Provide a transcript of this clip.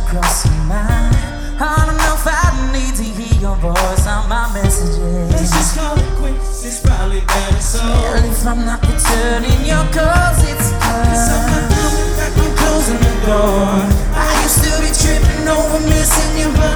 crossing mine. I don't know if I need to hear your voice on my messages. Let's just call it quits, it's probably better so. Well, if I'm not returning your calls, it's Cause I'm not coming back, I'm closing the door. I used to be tripping over missing you, but